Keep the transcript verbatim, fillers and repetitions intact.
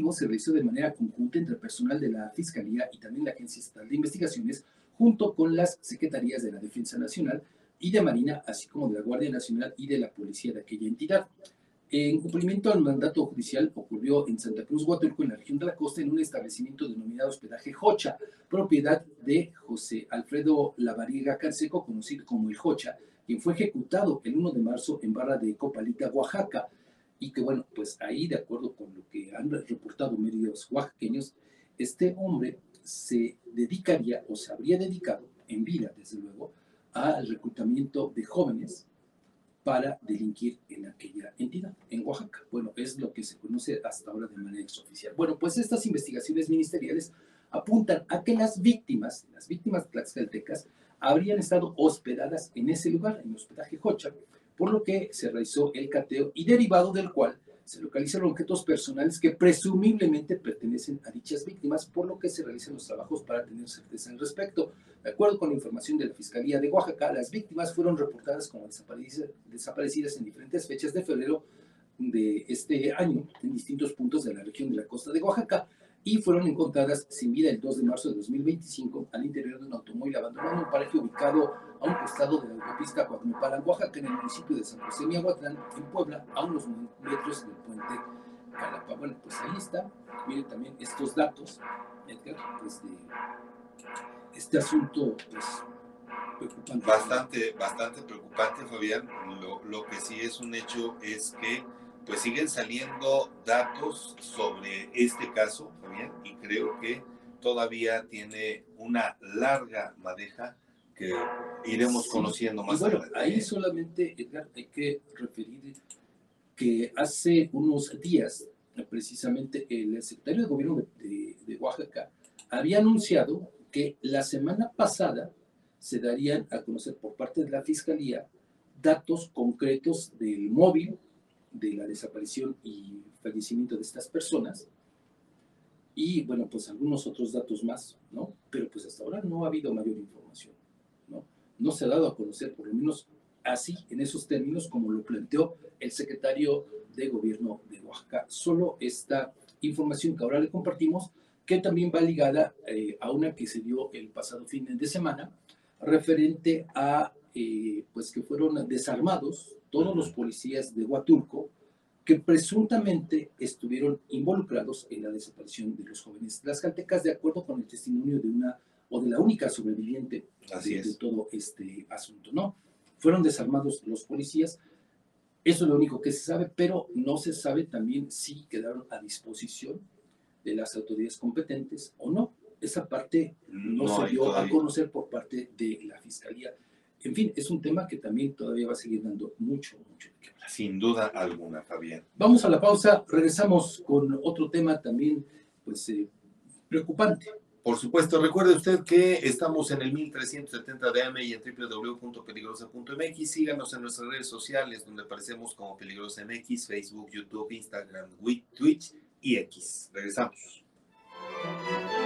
operativo se realizó de manera conjunta entre personal de la Fiscalía y también la Agencia Estatal de Investigaciones, junto con las Secretarías de la Defensa Nacional y de Marina, así como de la Guardia Nacional y de la Policía de aquella entidad. En cumplimiento al mandato judicial, ocurrió en Santa Cruz, Huatulco, en la región de la costa, en un establecimiento denominado Hospedaje Jocha, propiedad de José Alfredo Lavariega Canseco, conocido como el Jocha, quien fue ejecutado el primero de marzo en Barra de Copalita, Oaxaca. Y que, bueno, pues ahí, de acuerdo con lo que han reportado medios oaxaqueños, este hombre se dedicaría o se habría dedicado, en vida desde luego, al reclutamiento de jóvenes para delinquir en aquella entidad, en Oaxaca. Bueno, es lo que se conoce hasta ahora de manera exoficial. Bueno, pues estas investigaciones ministeriales apuntan a que las víctimas, las víctimas tlaxcaltecas, habrían estado hospedadas en ese lugar, en el hospedaje Jocha, por lo que se realizó el cateo y derivado del cual se localizaron objetos personales que presumiblemente pertenecen a dichas víctimas, por lo que se realizan los trabajos para tener certeza al respecto. De acuerdo con la información de la Fiscalía de Oaxaca, las víctimas fueron reportadas como desaparecidas, desaparecidas en diferentes fechas de febrero de este año en distintos puntos de la región de la costa de Oaxaca y fueron encontradas sin vida el dos de marzo de dos mil veinticinco al interior de un automóvil abandonado en un paraje ubicado a un costado de la autopista Coatzacoalcos, Oaxaca, en el municipio de San José Miahuatlán, en Puebla, a unos metros del puente Calapa. Bueno, pues ahí está. Miren también estos datos, Edgar, pues de este asunto, pues preocupante. Bastante, bastante preocupante, Fabián. Lo, lo que sí es un hecho es que pues siguen saliendo datos sobre este caso, Fabián, y creo que todavía tiene una larga madeja que iremos sí, conociendo más y bueno, adelante. Ahí solamente, Edgar, hay que referir que hace unos días, precisamente el secretario de Gobierno de, de, de Oaxaca había anunciado que la semana pasada se darían a conocer por parte de la Fiscalía datos concretos del móvil, de la desaparición y fallecimiento de estas personas, y bueno, pues algunos otros datos más, ¿no? Pero pues hasta ahora no ha habido mayor información, ¿no? No se ha dado a conocer, por lo menos así, en esos términos, como lo planteó el secretario de Gobierno de Oaxaca. Solo esta información que ahora le compartimos, que también va ligada eh, a una que se dio el pasado fin de semana, referente a, eh, pues que fueron desarmados todos los policías de Huatulco, que presuntamente estuvieron involucrados en la desaparición de los jóvenes tlaxcaltecas, de acuerdo con el testimonio de una o de la única sobreviviente de, de todo este asunto, ¿no? Fueron desarmados los policías, eso es lo único que se sabe, pero no se sabe también si quedaron a disposición de las autoridades competentes o no. Esa parte no, no se dio todavía a conocer por parte de la Fiscalía. En fin, es un tema que también todavía va a seguir dando mucho, mucho de qué hablar. Sin duda alguna, Fabián. Vamos a la pausa, regresamos con otro tema también, pues, eh, preocupante. Por supuesto, recuerde usted que estamos en el mil trescientos setenta de A M y en doble u doble u doble u punto peligrosa punto m x. Síganos en nuestras redes sociales, donde aparecemos como Peligrosa M X, Facebook, YouTube, Instagram, Twitch y X. Regresamos.